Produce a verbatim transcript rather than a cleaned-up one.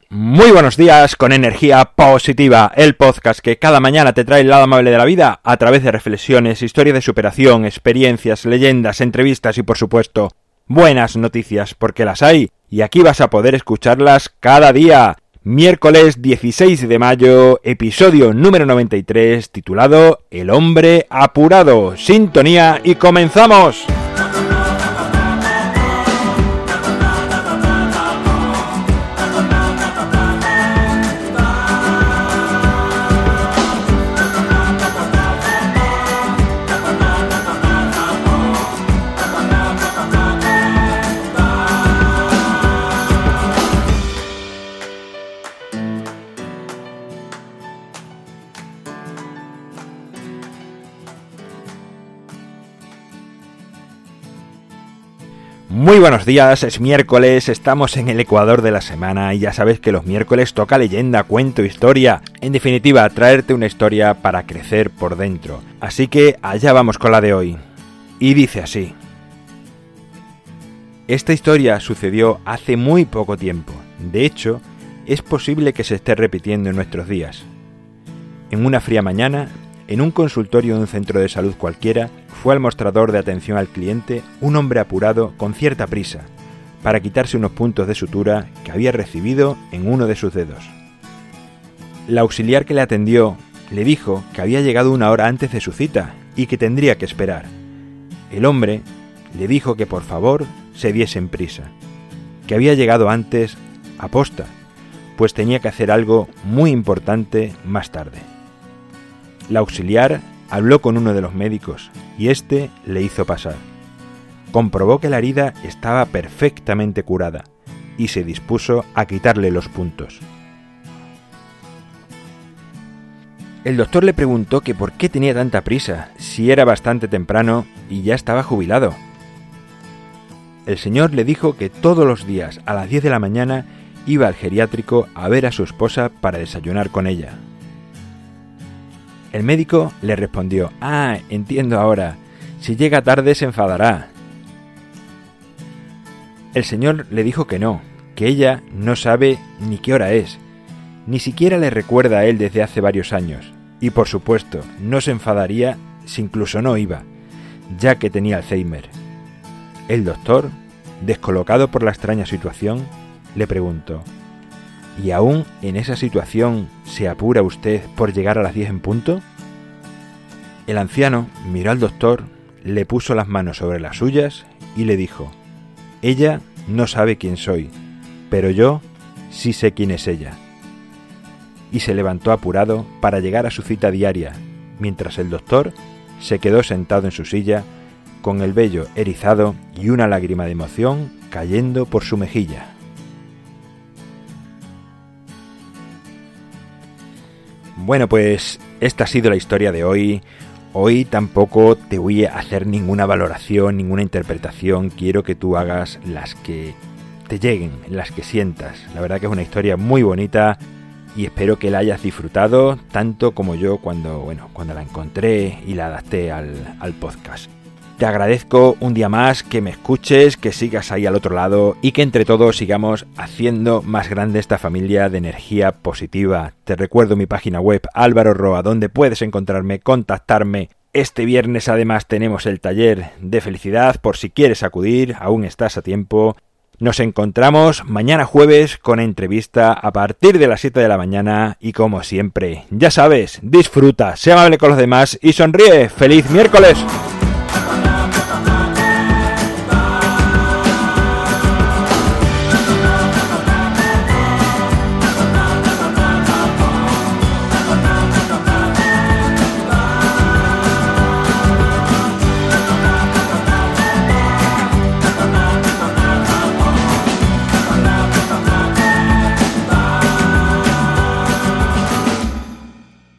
Muy buenos días con energía positiva, el podcast que cada mañana te trae el lado amable de la vida a través de reflexiones, historias de superación, experiencias, leyendas, entrevistas y por supuesto buenas noticias porque las hay y aquí vas a poder escucharlas cada día. Miércoles dieciséis de mayo, episodio número noventa y tres, titulado El hombre apurado. Sintonía y comenzamos. Muy buenos días, es miércoles, estamos en el ecuador de la semana y ya sabes que los miércoles toca leyenda, cuento, historia. En definitiva, traerte una historia para crecer por dentro. Así que allá vamos con la de hoy. Y dice así. Esta historia sucedió hace muy poco tiempo. De hecho, es posible que se esté repitiendo en nuestros días. En una fría mañana, en un consultorio de un centro de salud cualquiera, fue al mostrador de atención al cliente un hombre apurado con cierta prisa para quitarse unos puntos de sutura que había recibido en uno de sus dedos. La auxiliar que le atendió le dijo que había llegado una hora antes de su cita y que tendría que esperar. El hombre le dijo que por favor se diesen prisa, que había llegado antes aposta, pues tenía que hacer algo muy importante más tarde. La auxiliar habló con uno de los médicos y éste le hizo pasar. Comprobó que la herida estaba perfectamente curada y se dispuso a quitarle los puntos. El doctor le preguntó que por qué tenía tanta prisa, si era bastante temprano y ya estaba jubilado. El señor le dijo que todos los días a las diez de la mañana iba al geriátrico a ver a su esposa para desayunar con ella. El médico le respondió: «Ah, entiendo ahora. Si llega tarde se enfadará». El señor le dijo que no, que ella no sabe ni qué hora es, ni siquiera le recuerda a él desde hace varios años, y por supuesto no se enfadaría si incluso no iba, ya que tenía Alzheimer. El doctor, descolocado por la extraña situación, le preguntó: ¿y aún en esa situación se apura usted por llegar a las diez en punto? El anciano miró al doctor, le puso las manos sobre las suyas y le dijo: «Ella no sabe quién soy, pero yo sí sé quién es ella». Y se levantó apurado para llegar a su cita diaria, mientras el doctor se quedó sentado en su silla, con el vello erizado y una lágrima de emoción cayendo por su mejilla. Bueno, pues esta ha sido la historia de hoy. Hoy tampoco te voy a hacer ninguna valoración, ninguna interpretación. Quiero que tú hagas las que te lleguen, las que sientas. La verdad que es una historia muy bonita y espero que la hayas disfrutado tanto como yo cuando, bueno, cuando la encontré y la adapté al, al podcast. Te agradezco un día más que me escuches, que sigas ahí al otro lado y que entre todos sigamos haciendo más grande esta familia de energía positiva. Te recuerdo mi página web Álvaro Roa, donde puedes encontrarme, contactarme. Este viernes además tenemos el taller de felicidad, por si quieres acudir, aún estás a tiempo. Nos encontramos mañana jueves con entrevista a partir de las siete de la mañana y como siempre, ya sabes, disfruta, sé amable con los demás y sonríe. ¡Feliz miércoles!